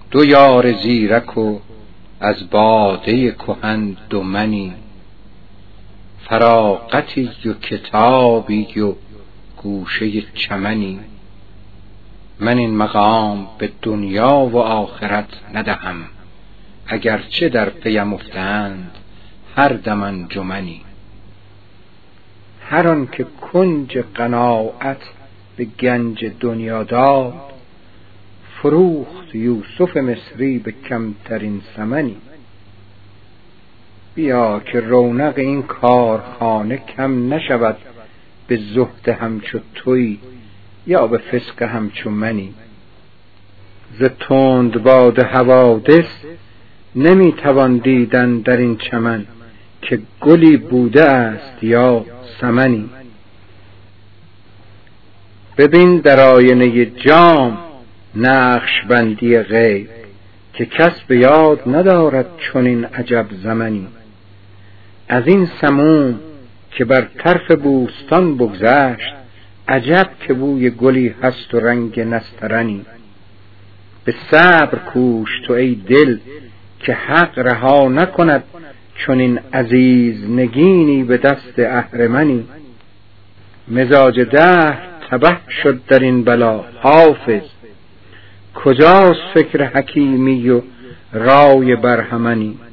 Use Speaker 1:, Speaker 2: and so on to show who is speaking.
Speaker 1: دو یار زیرک و از باده کهن دو منی، فراغتی و کتابی و گوشه چمنی. من این مقام به دنیا و آخرت ندهم، اگرچه در پیم افتند هر دم انجمنی. هر آن که کنج قناعت به گنج دنیا داد، فروخت یوسف مصری به کمترین ثمنی. بیا که رونق این کارخانه کم نشود به زهد همچو تویی یا به فسق همچو منی. ز تند باد حوادث نمی توان دیدن در این چمن، که گلی بوده است یا سمنی. ببین در آینه جام نقش بندی غیب، که کس به یاد ندارد چنین عجب زمنی. از این سموم که بر طرف بوستان بگذشت، عجب که بوی گلی هست و رنگ نسترنی. به صبر کوش تو ای دل که حق رها نکند چنین عزیز نگینی به دست اهرمنی. مزاج دهر تبه شد در این بلا حافظ، کجاست فکر حکیمی و رای برهمنی.